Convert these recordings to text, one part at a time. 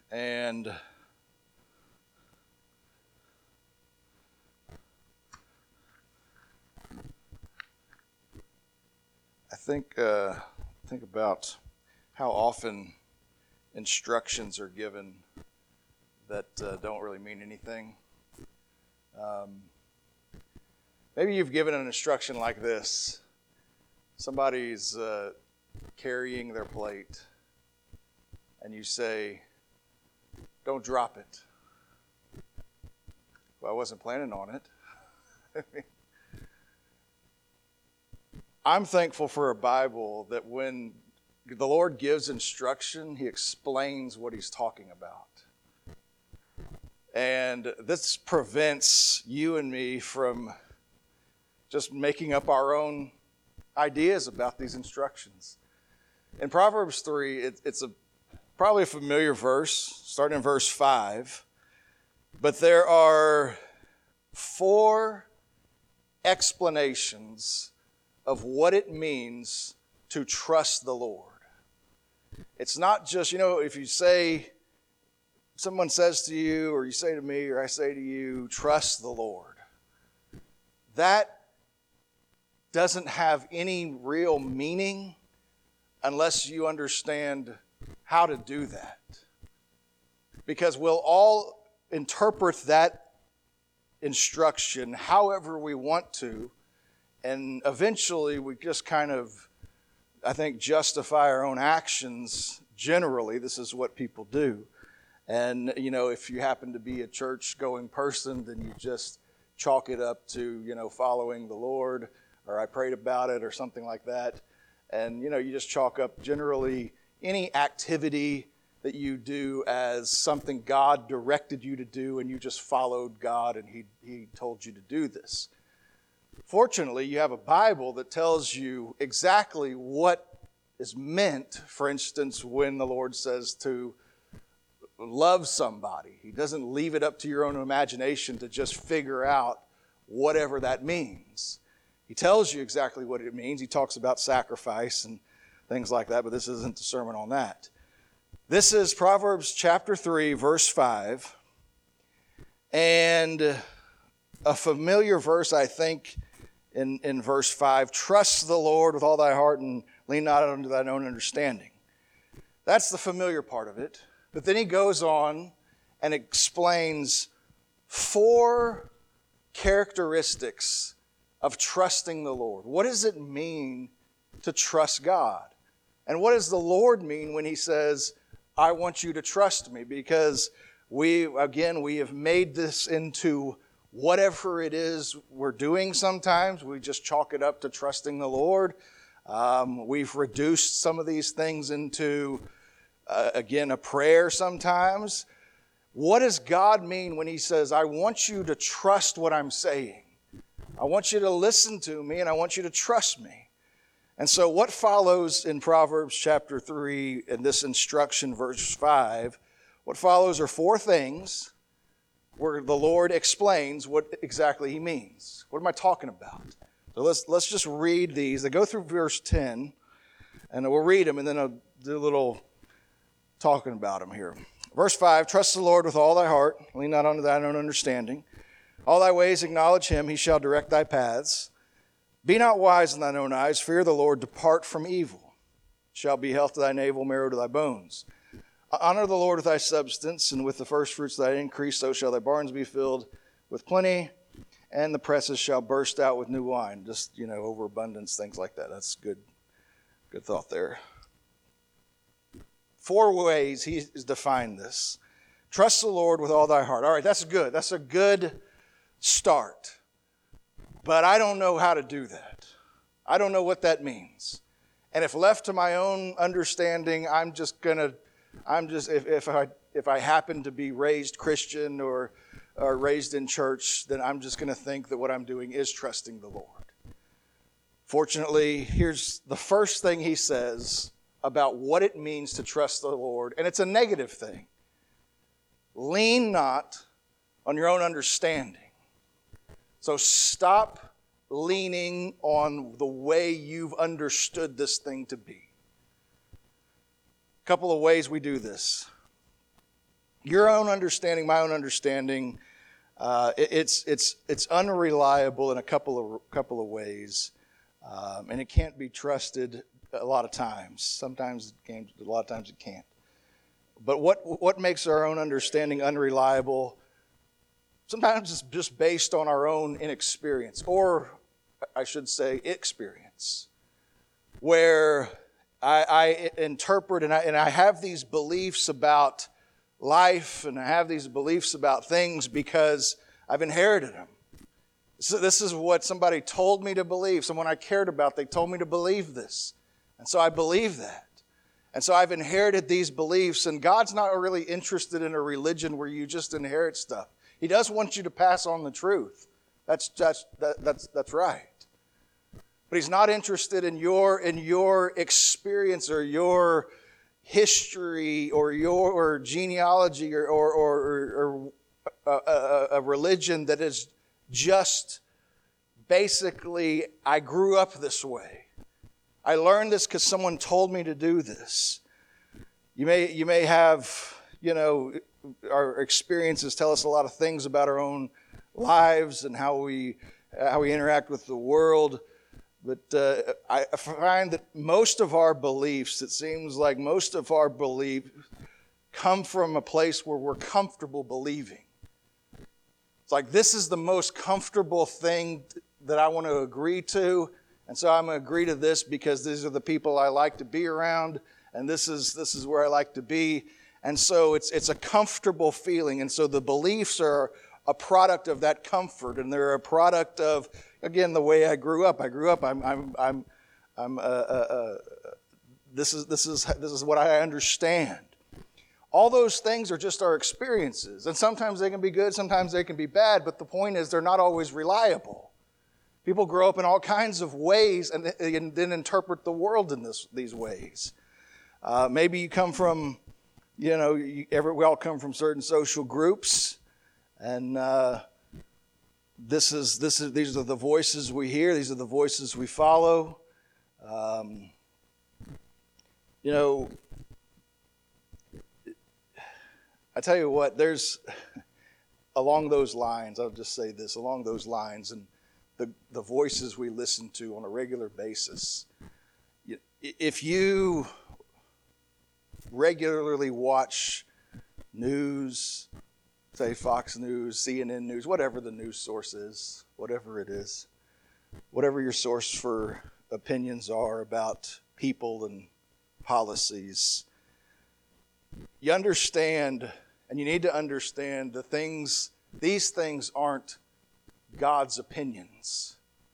And I think about how often instructions are given that don't really mean anything. Maybe you've given an instruction like this. Somebody's carrying their plate, and you say, "Don't drop it." Well, I wasn't planning on it. I'm thankful for a Bible that when the Lord gives instruction, He explains what He's talking about. And this prevents you and me from just making up our own ideas about these instructions. In Proverbs 3, it's probably a familiar verse, starting in verse 5. But there are 4 explanations of what it means to trust the Lord. It's not just, if you say, someone says to you, or you say to me, or I say to you, trust the Lord. That doesn't have any real meaning unless you understand how to do that. Because we'll all interpret that instruction however we want to, and eventually we just kind of, I think, justify our own actions. Generally, this is what people do. And, if you happen to be a church-going person, then you just chalk it up to, following the Lord, or I prayed about it, or something like that. And, you just chalk up generally any activity that you do as something God directed you to do, and you just followed God, and He told you to do this. Fortunately, you have a Bible that tells you exactly what is meant, for instance, when the Lord says to love somebody. He doesn't leave it up to your own imagination to just figure out whatever that means. He tells you exactly what it means. He talks about sacrifice and things like that, but this isn't the sermon on that. This is Proverbs chapter 3, verse 5, and a familiar verse, I think, in verse 5, trust the Lord with all thy heart and lean not unto thine own understanding. That's the familiar part of it. But then he goes on and explains 4 characteristics of trusting the Lord. What does it mean to trust God? And what does the Lord mean when He says, I want you to trust me? Because we have made this into whatever it is we're doing sometimes. We just chalk it up to trusting the Lord. We've reduced some of these things into, a prayer sometimes. What does God mean when He says, I want you to trust what I'm saying? I want you to listen to me, and I want you to trust me. And so what follows in Proverbs chapter 3, in this instruction, verse 5, what follows are 4 things where the Lord explains what exactly He means. What am I talking about? So let's just read these. They go through verse 10, and we'll read them, and then I'll do a little talking about them here. Verse 5, trust the Lord with all thy heart, lean not unto thine own understanding. All thy ways acknowledge Him, He shall direct thy paths. Be not wise in thine own eyes, fear the Lord, depart from evil. It shall be health to thy navel, marrow to thy bones. Honor the Lord with thy substance, and with the first fruits of thy increase, so shall thy barns be filled with plenty, and the presses shall burst out with new wine. Just, overabundance, things like that. That's good thought there. 4 ways He has defined this. Trust the Lord with all thy heart. All right, that's good. That's a good start. But I don't know how to do that. I don't know what that means. And if left to my own understanding, if I happen to be raised Christian or raised in church, then I'm just going to think that what I'm doing is trusting the Lord. Fortunately, here's the first thing He says about what it means to trust the Lord, and it's a negative thing. Lean not on your own understanding. So stop leaning on the way you've understood this thing to be. A couple of ways we do this. Your own understanding, my own understanding, it's unreliable in a couple of ways, and it can't be trusted a lot of times. Sometimes it can, a lot of times it can't. But what makes our own understanding unreliable? Sometimes it's just based on our own inexperience, or I should say experience, where I interpret and I have these beliefs about life, and I have these beliefs about things because I've inherited them. So this is what somebody told me to believe. Someone I cared about, they told me to believe this. And so I believe that. And so I've inherited these beliefs, and God's not really interested in a religion where you just inherit stuff. He does want you to pass on the truth. That's right. But He's not interested in your experience or your history or your genealogy or a religion that is just basically, I grew up this way. I learned this because someone told me to do this. You may have, our experiences tell us a lot of things about our own lives and how we interact with the world. But I find that most of our beliefs, it seems like most of our beliefs come from a place where we're comfortable believing. It's like, this is the most comfortable thing that I want to agree to, and so I'm going to agree to this because these are the people I like to be around, and this is where I like to be. And so it's a comfortable feeling, and so the beliefs are a product of that comfort, and they're a product of, again, the way I grew up. This is what I understand. All those things are just our experiences, and sometimes they can be good, sometimes they can be bad. But the point is, they're not always reliable. People grow up in all kinds of ways, and then interpret the world in these ways. Maybe you come from, we all come from certain social groups. And these are the voices we hear. These are the voices we follow. I tell you what, there's along those lines, I'll just say this, along those lines, and the voices we listen to on a regular basis. If you regularly watch news, say Fox News, CNN News, whatever the news source is, whatever it is, whatever your source for opinions are about people and policies, you understand, and you need to understand these things aren't God's opinions.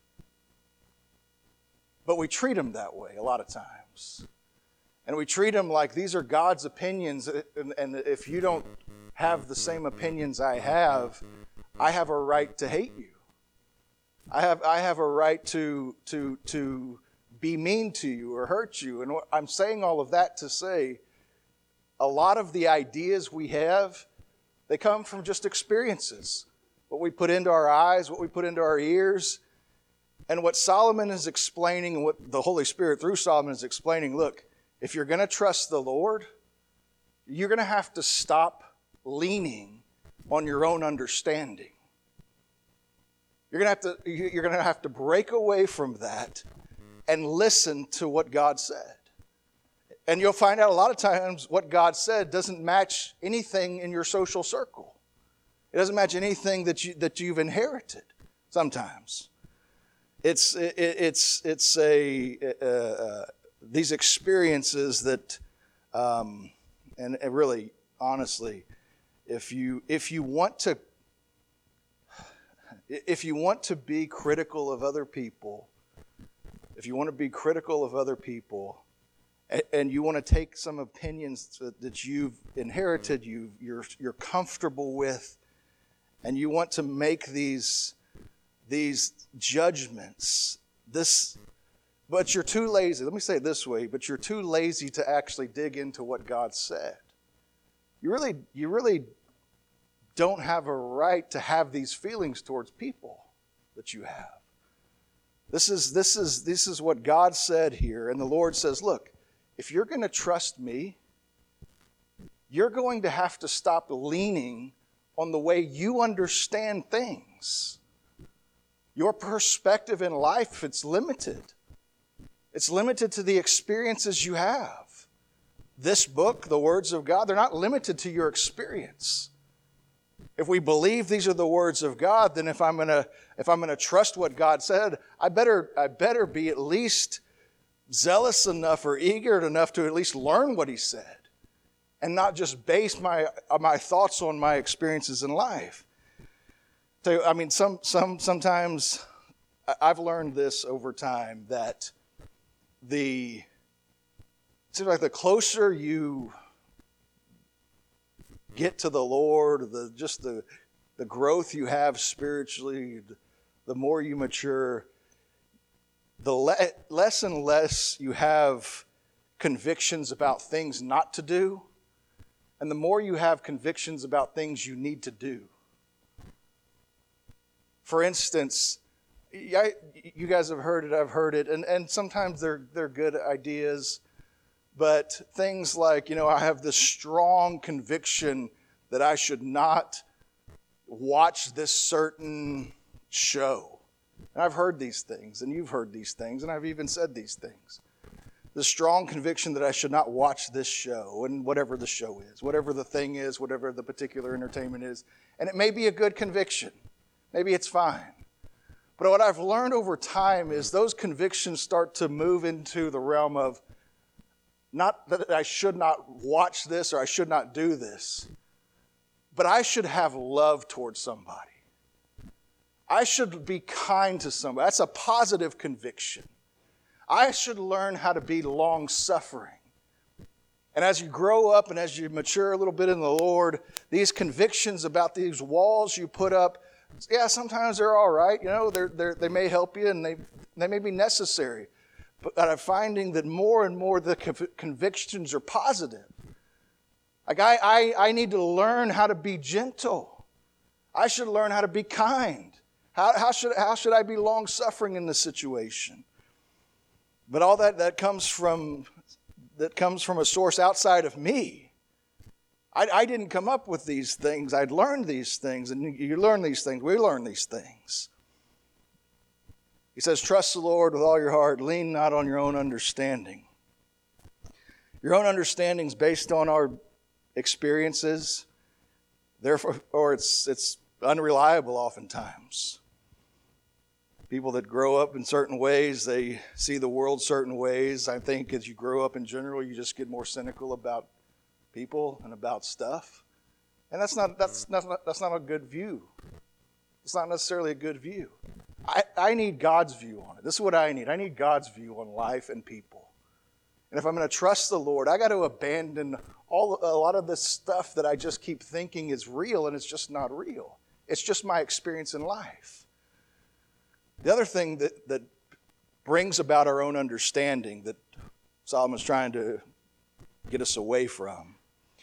But we treat them that way a lot of times. And we treat them like these are God's opinions, and if you don't have the same opinions I have a right to hate you. I have a right to be mean to you or hurt you. And I'm saying all of that to say a lot of the ideas we have, they come from just experiences. What we put into our eyes, what we put into our ears. And what Solomon is explaining, and what the Holy Spirit through Solomon is explaining, look, if you're going to trust the Lord, you're going to have to stop leaning on your own understanding. You're going to have to break away from that and listen to what God said. And you'll find out a lot of times what God said doesn't match anything in your social circle. It doesn't match anything that you've inherited sometimes. It's these experiences that, and really, honestly, if you want to be critical of other people, and you want to take some opinions that you've inherited, you're comfortable with, and you want to make these judgments, but you're too lazy. Let me say it this way, but you're too lazy to actually dig into what God said. You really don't have a right to have these feelings towards people that you have. This is what God said here, and the Lord says, look, if you're going to trust me, you're going to have to stop leaning on the way you understand things. Your perspective in life, it's limited. It's limited to the experiences you have. This book, the words of God, they're not limited to your experience. If we believe these are the words of God, then if I'm gonna trust what God said, I better be at least zealous enough or eager enough to at least learn what He said, and not just base my thoughts on my experiences in life. So, I mean, sometimes I've learned this over time that it seems like the closer you get to the Lord, the growth you have spiritually, the more you mature, the less and less you have convictions about things not to do, and the more you have convictions about things you need to do. For instance, you guys have heard it, I've heard it, and sometimes they're good ideas, but things like, I have this strong conviction that I should not watch this certain show. And I've heard these things, and you've heard these things, and I've even said these things. The strong conviction that I should not watch this show, and whatever the show is, whatever the thing is, whatever the particular entertainment is. And it may be a good conviction. Maybe it's fine. But what I've learned over time is those convictions start to move into the realm of not that I should not watch this or I should not do this, but I should have love towards somebody. I should be kind to somebody. That's a positive conviction. I should learn how to be long-suffering. And as you grow up and as you mature a little bit in the Lord, these convictions about these walls you put up, yeah, sometimes they're all right. They may help you and they may be necessary. But I'm finding that more and more the convictions are positive. Like I need to learn how to be gentle. I should learn how to be kind. How should I be long-suffering in this situation? But all that comes from a source outside of me. I didn't come up with these things. I'd learned these things, and you learn these things. We learn these things. He says, trust the Lord with all your heart. Lean not on your own understanding. Your own understanding is based on our experiences. Therefore, or it's unreliable oftentimes. People that grow up in certain ways, they see the world certain ways. I think as you grow up in general, you just get more cynical about people and about stuff. And that's not a good view. It's not necessarily a good view. I need God's view on it. This is what I need. I need God's view on life and people. And if I'm going to trust the Lord, I got to abandon a lot of this stuff that I just keep thinking is real, and it's just not real. It's just my experience in life. The other thing that brings about our own understanding that Solomon's trying to get us away from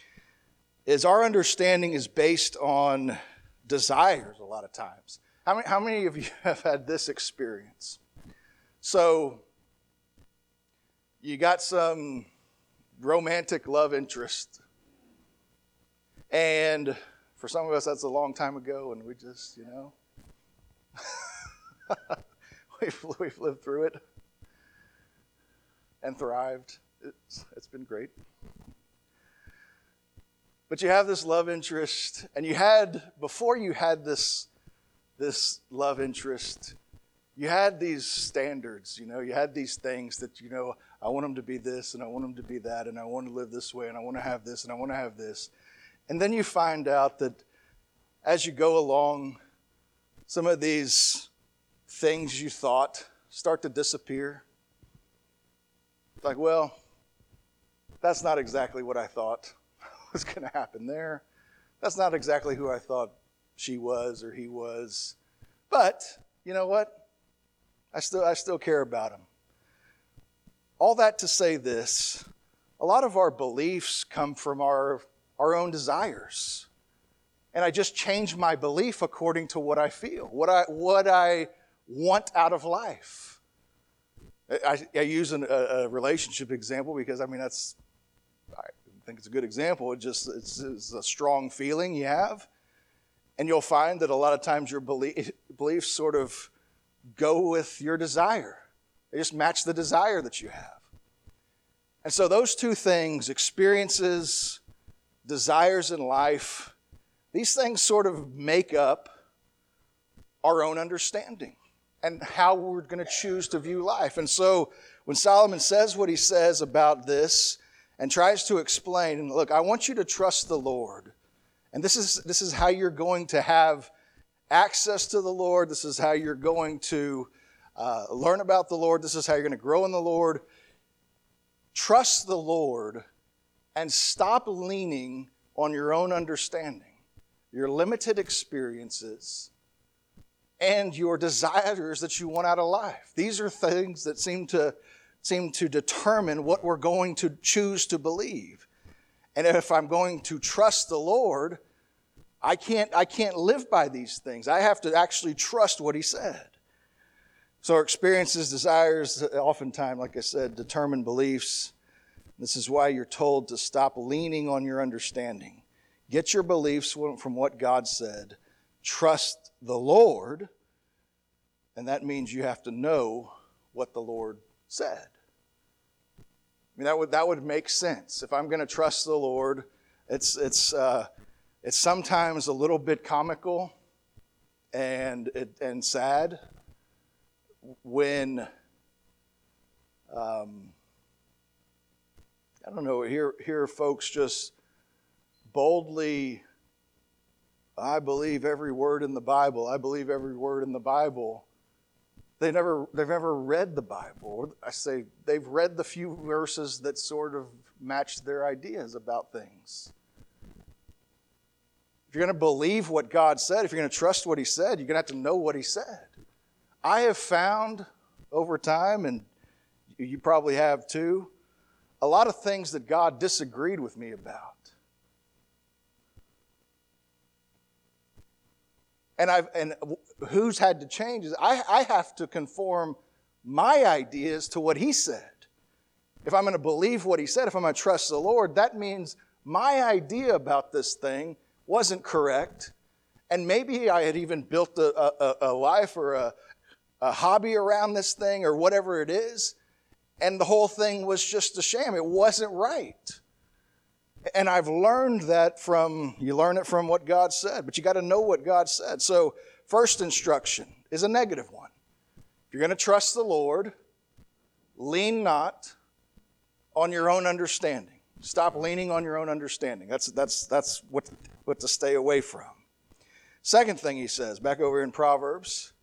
is our understanding is based on desires a lot of times. How many of you have had this experience? So you got some romantic love interest, and for some of us that's a long time ago, and we just, we've lived through it and thrived. It's been great. But you have this love interest, and before you had this love interest, you had these standards, you had these things that, I want them to be this, and I want them to be that, and I want to live this way, and I want to have this, and I want to have this. And then you find out that as you go along, some of these things you thought start to disappear. It's like, well, that's not exactly what I thought was going to happen there. That's not exactly who I thought she was or he was. But, you know what? I still care about him. All that to say this, a lot of our beliefs come from our own desires. And I just change my belief according to what I feel, what I want out of life. I use a relationship example because, that's think it's a good example. It's a strong feeling you have. And you'll find that a lot of times your beliefs sort of go with your desire. They just match the desire that you have. And so those two things, experiences, desires in life, these things sort of make up our own understanding and how we're going to choose to view life. And so when Solomon says what he says about this and tries to explain, and look, I want you to trust the Lord. And this is how you're going to have access to the Lord. This is how you're going to learn about the Lord. This is how you're going to grow in the Lord. Trust the Lord and stop leaning on your own understanding, your limited experiences, and your desires that you want out of life. These are things that seem to determine what we're going to choose to believe. And if I'm going to trust the Lord, I can't live by these things. I have to actually trust what he said. So our experiences, desires, oftentimes, like I said, determine beliefs. This is why you're told to stop leaning on your understanding. Get your beliefs from what God said. Trust the Lord, and that means you have to know what the Lord said. I mean, that would make sense. If I'm going to trust the Lord, it's sometimes a little bit comical and sad when I don't know, hear folks just boldly, I believe every word in the Bible. I believe every word in the Bible. They've never read the Bible. I say they've read the few verses that sort of match their ideas about things. If you're going to believe what God said, if you're going to trust what he said, you're going to have to know what he said. I have found over time, and you probably have too, a lot of things that God disagreed with me about. And who's had to change is I have to conform my ideas to what he said. If I'm going to believe what he said, if I'm going to trust the Lord, that means my idea about this thing wasn't correct. And maybe I had even built a life or a hobby around this thing or whatever it is. And the whole thing was just a sham. It wasn't right. And I've learned that you learn it from what God said, but you got to know what God said. So first instruction is a negative one. If you're going to trust the Lord, lean not on your own understanding. Stop leaning on your own understanding. That's what to stay away from. Second thing he says, back over in Proverbs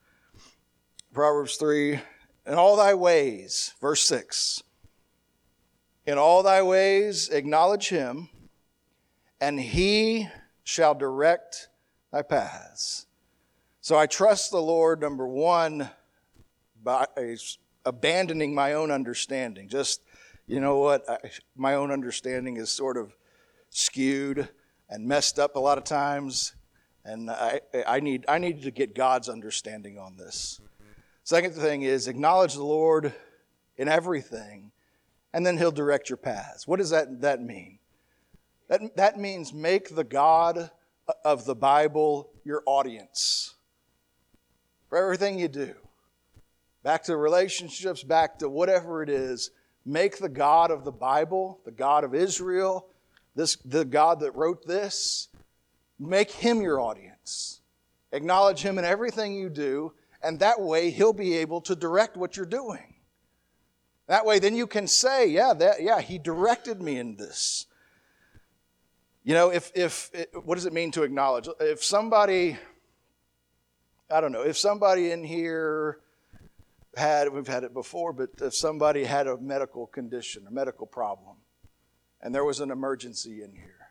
3, in all thy ways, verse 6, in all thy ways acknowledge him, and he shall direct thy paths. So I trust the Lord, number one, by abandoning my own understanding. Just, you know what, my own understanding is sort of skewed and messed up a lot of times, and I need to get God's understanding on this. Second thing is acknowledge the Lord in everything, and then he'll direct your paths. What does that mean? That means make the God of the Bible your audience for everything you do. Back to relationships, back to whatever it is, make the God of the Bible, the God of Israel, the God that wrote this, make him your audience. Acknowledge him in everything you do, and that way he'll be able to direct what you're doing. That way then you can say, yeah, he directed me in this. You know, what does it mean to acknowledge? If somebody, I don't know, if somebody in here we've had it before, but if somebody had a medical condition, a medical problem, and there was an emergency in here,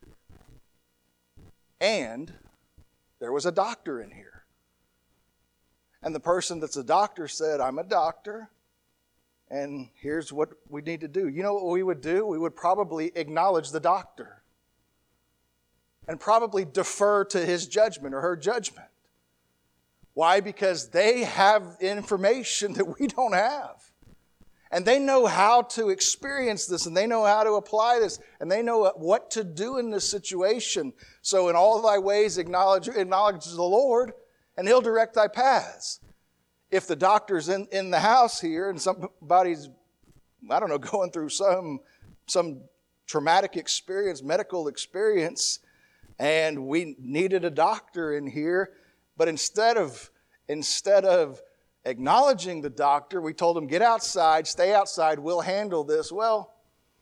and there was a doctor in here, and the person that's a doctor said, I'm a doctor, and here's what we need to do. You know what we would do? We would probably acknowledge the doctor and probably defer to his judgment or her judgment. Why? Because they have information that we don't have. And they know how to experience this, and they know how to apply this, and they know what to do in this situation. So in all thy ways acknowledge the Lord, and he'll direct thy paths. If the doctor's in the house here and somebody's, I don't know, going through some traumatic experience, medical experience, and we needed a doctor in here, but instead of acknowledging the doctor, we told him, get outside, stay outside, we'll handle this. Well,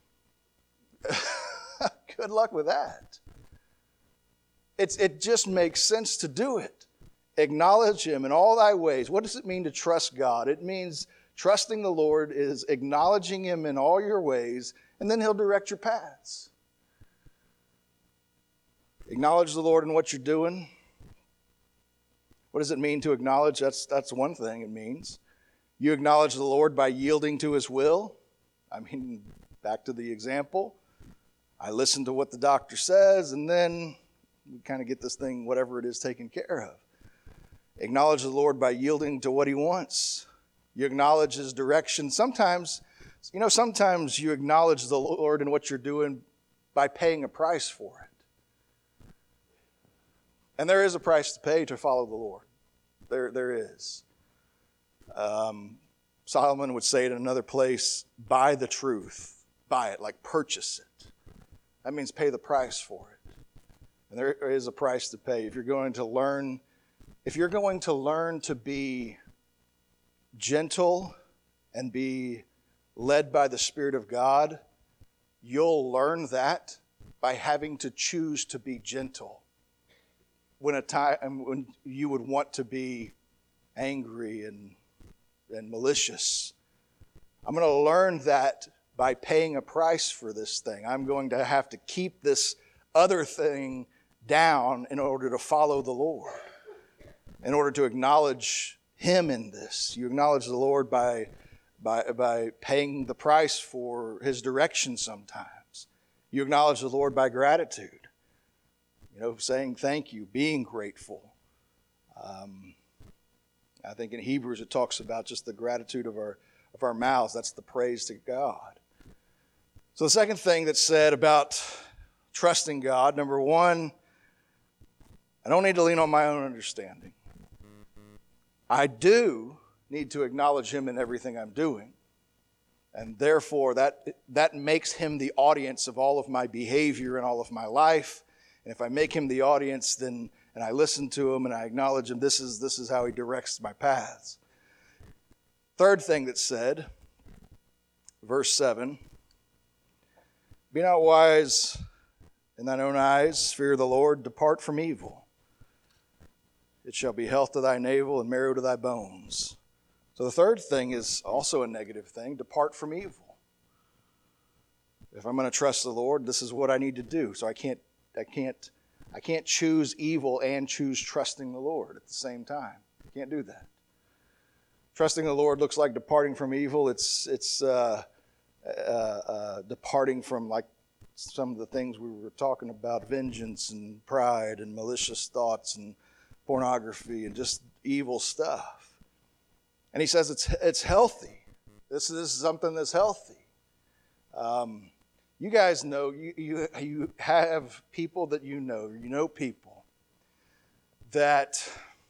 good luck with that. It just makes sense to do it. Acknowledge him in all thy ways. What does it mean to trust God? It means trusting the Lord is acknowledging him in all your ways, and then he'll direct your paths. Acknowledge the Lord in what you're doing. What does it mean to acknowledge? That's one thing it means. You acknowledge the Lord by yielding to his will. I mean, back to the example. I listen to what the doctor says, and then we kind of get this thing, whatever it is, taken care of. Acknowledge the Lord by yielding to what he wants. You acknowledge his direction. Sometimes you acknowledge the Lord in what you're doing by paying a price for it. And there is a price to pay to follow the Lord. There is. Solomon would say it in another place, buy the truth. Buy it, like purchase it. That means pay the price for it. And there is a price to pay. If you're going to learn to be gentle and be led by the Spirit of God, you'll learn that by having to choose to be gentle. When you would want to be angry and malicious. I'm going to learn that by paying a price for this thing. I'm going to have to keep this other thing down in order to follow the Lord, in order to acknowledge him in this. You acknowledge the Lord by paying the price for his direction sometimes. You acknowledge the Lord by gratitude. Saying thank you, being grateful. I think in Hebrews it talks about just the gratitude of our mouths. That's the praise to God. So the second thing that's said about trusting God, number one, I don't need to lean on my own understanding. I do need to acknowledge him in everything I'm doing. And therefore, that makes him the audience of all of my behavior and all of my life. And if I make him the audience, and I listen to him and I acknowledge him, this is how he directs my paths. Third thing that's said, verse 7, be not wise in thine own eyes, fear the Lord, depart from evil. It shall be health to thy navel and marrow to thy bones. So the third thing is also a negative thing, depart from evil. If I'm going to trust the Lord, this is what I need to do. So I can't choose evil and choose trusting the Lord at the same time. I can't do that. Trusting the Lord looks like departing from evil. It's departing from, like some of the things we were talking about, vengeance and pride and malicious thoughts and pornography and just evil stuff. And he says it's healthy. This is something that's healthy. You guys know, you have people that you know people that,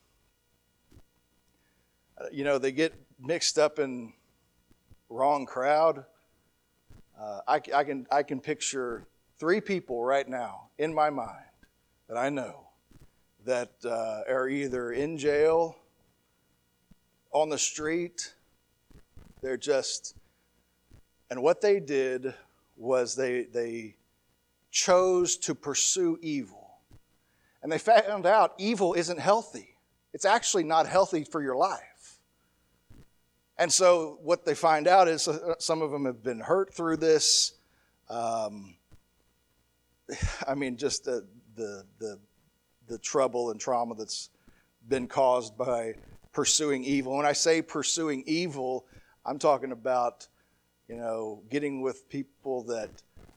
they get mixed up in wrong crowd. I can picture 3 people right now in my mind that I know that are either in jail, on the street, and what they did was they chose to pursue evil. And they found out evil isn't healthy. It's actually not healthy for your life. And so what they find out is some of them have been hurt through this. Just the trouble and trauma that's been caused by pursuing evil. When I say pursuing evil, I'm talking about getting with people that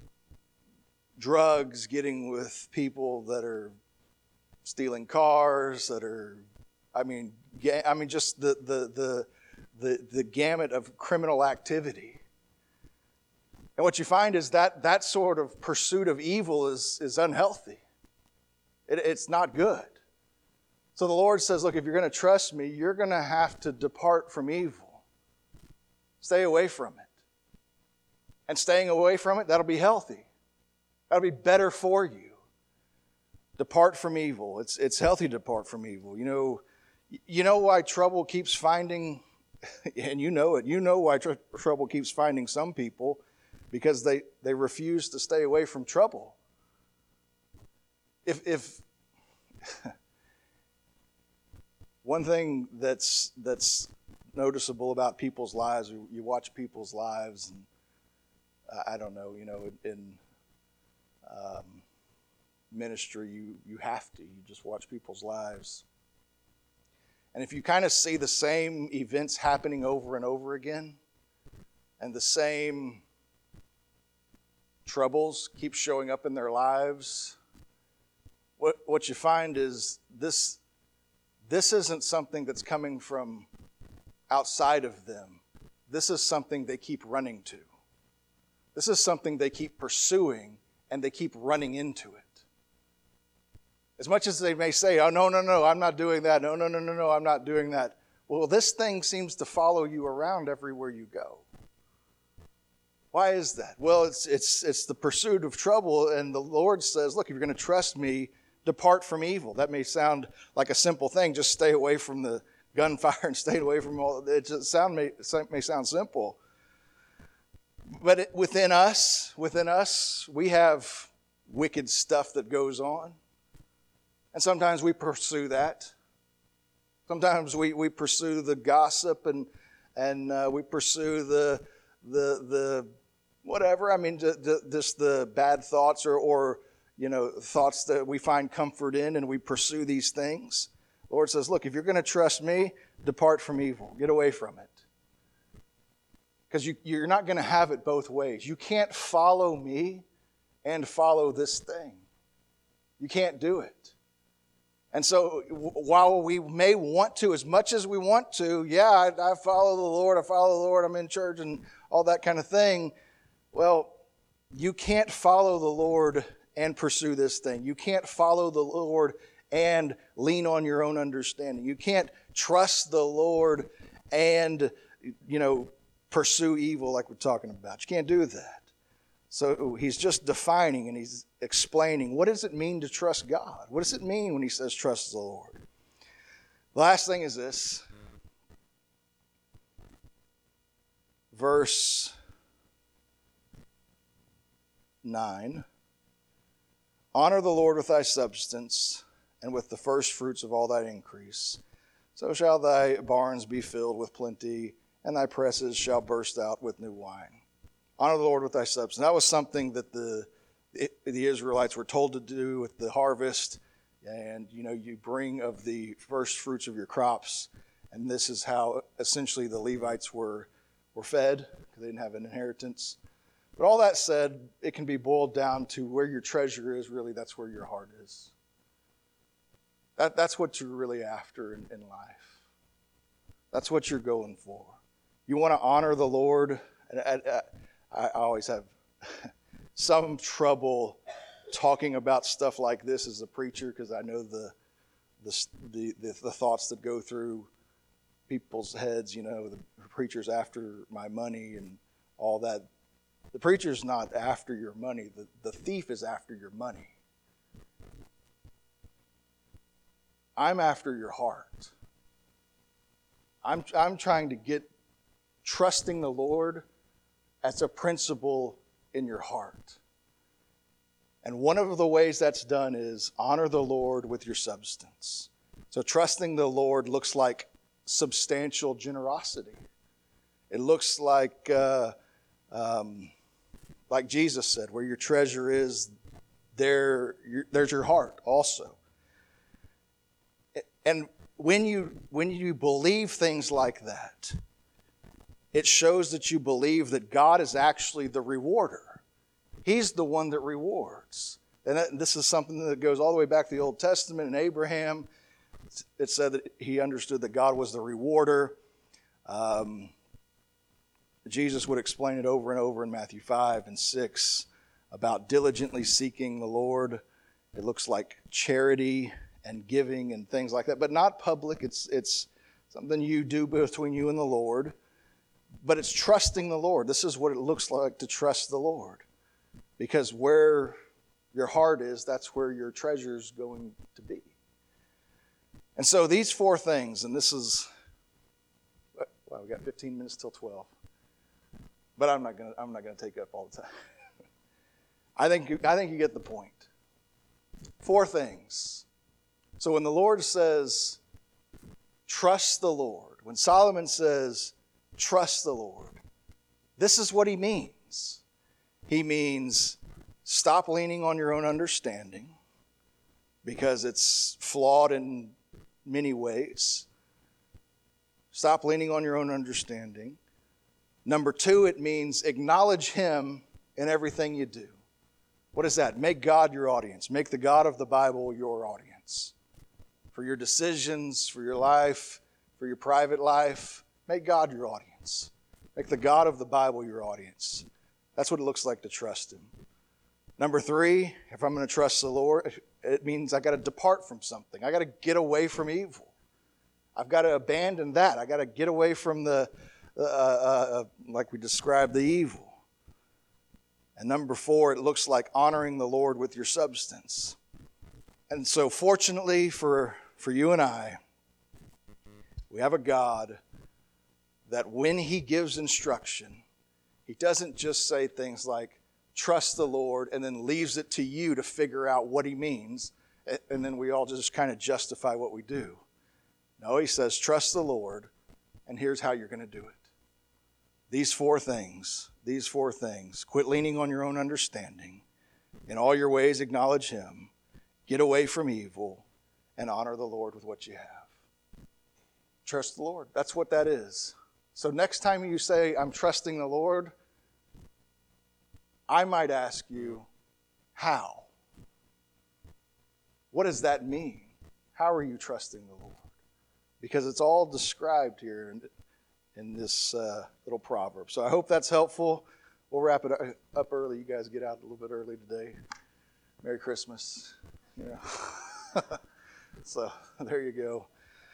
drugs, getting with people that are stealing cars, that are, just the the gamut of criminal activity. And what you find is that sort of pursuit of evil is unhealthy. It's not good. So the Lord says, look, if you're going to trust me, you're going to have to depart from evil. Stay away from it. And staying away from it, that'll be healthy. That'll be better for you. Depart from evil. It's healthy to depart from evil. You know why trouble keeps finding, and you know it. You know why trouble keeps finding some people, because they refuse to stay away from trouble. If one thing that's noticeable about people's lives, you watch people's lives, and I don't know, in ministry, you have to. You just watch people's lives. And if you kind of see the same events happening over and over again, and the same troubles keep showing up in their lives, what you find is this isn't something that's coming from outside of them. This is something they keep running to. This is something they keep pursuing, and they keep running into it. As much as they may say, oh, no, I'm not doing that. No, I'm not doing that. Well, this thing seems to follow you around everywhere you go. Why is that? Well, it's the pursuit of trouble, and the Lord says, look, if you're going to trust me, depart from evil. That may sound like a simple thing. Just stay away from the gunfire and stay away from all. It just may sound simple. But within us, we have wicked stuff that goes on. And sometimes we pursue that. Sometimes we pursue the gossip and we pursue the whatever. I mean, just the bad thoughts or thoughts that we find comfort in, and we pursue these things. The Lord says, look, if you're going to trust me, depart from evil. Get away from it. Because you're not going to have it both ways. You can't follow me and follow this thing. You can't do it. And so while we may want to, as much as we want to, I follow the Lord, I'm in church and all that kind of thing. Well, you can't follow the Lord and pursue this thing. You can't follow the Lord and lean on your own understanding. You can't trust the Lord and, pursue evil like we're talking about. You can't do that. So he's just defining and he's explaining, what does it mean to trust God? What does it mean when he says trust the Lord? The last thing is this. Verse 9. Honor the Lord with thy substance and with the first fruits of all thy increase. So shall thy barns be filled with plenty, and thy presses shall burst out with new wine. Honor the Lord with thy substance. That was something that the Israelites were told to do with the harvest. And, you bring of the first fruits of your crops. And this is how essentially the Levites were fed, because they didn't have an inheritance. But all that said, it can be boiled down to where your treasure is, really, that's where your heart is. That's what you're really after in life. That's what you're going for. You want to honor the Lord. I always have some trouble talking about stuff like this as a preacher, because I know the thoughts that go through people's heads. The preacher's after my money and all that. The preacher's not after your money. The thief is after your money. I'm after your heart. I'm trying to get trusting the Lord as a principle in your heart. And one of the ways that's done is honor the Lord with your substance. So trusting the Lord looks like substantial generosity. It looks like Jesus said, where your treasure is, there's your heart also. And when you believe things like that, it shows that you believe that God is actually the rewarder. He's the one that rewards. And this is something that goes all the way back to the Old Testament and Abraham. It said that he understood that God was the rewarder Jesus would explain it over and over in Matthew 5 and 6 about diligently seeking the Lord. It looks like charity and giving and things like that, but not public. It's something you do between you and the Lord, but it's trusting the Lord. This is what it looks like to trust the Lord, because where your heart is, that's where your treasure's going to be. And so these four things, and this is, wow, we got 15 minutes till 12. But I'm not gonna take up all the time. I think you get the point. Four things. So when the Lord says, trust the Lord, when Solomon says, trust the Lord, this is what he means. He means stop leaning on your own understanding, because it's flawed in many ways. Stop leaning on your own understanding. Number two, it means acknowledge Him in everything you do. What is that? Make God your audience. Make the God of the Bible your audience. For your decisions, for your life, for your private life, make God your audience. Make the God of the Bible your audience. That's what it looks like to trust Him. Number three, if I'm going to trust the Lord, it means I got to depart from something. I got to get away from evil. I've got to abandon that. I got to get away from like we described, the evil. And number four, it looks like honoring the Lord with your substance. And so fortunately for you and I, we have a God that when He gives instruction, He doesn't just say things like, trust the Lord, and then leaves it to you to figure out what He means, and then we all just kind of justify what we do. No, He says, trust the Lord, and here's how you're going to do it. These four things. Quit leaning on your own understanding. In all your ways, acknowledge Him. Get away from evil, and honor the Lord with what you have. Trust the Lord. That's what that is. So next time you say, I'm trusting the Lord, I might ask you, how? What does that mean? How are you trusting the Lord? Because it's all described here in this little proverb. So I hope that's helpful. We'll wrap it up early. You guys get out a little bit early today. Merry Christmas. Yeah. So there you go.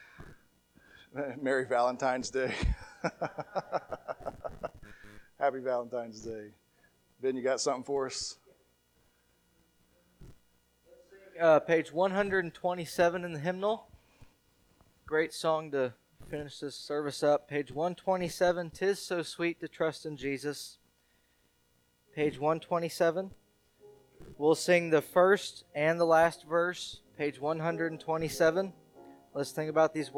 Merry Valentine's Day. Happy Valentine's Day. Ben, you got something for us? Page 127 in the hymnal. Great song to finish this service up. Page 127, 'Tis so sweet to trust in Jesus. Page 127. We'll sing the first and the last verse. Page 127. Let's think about these words.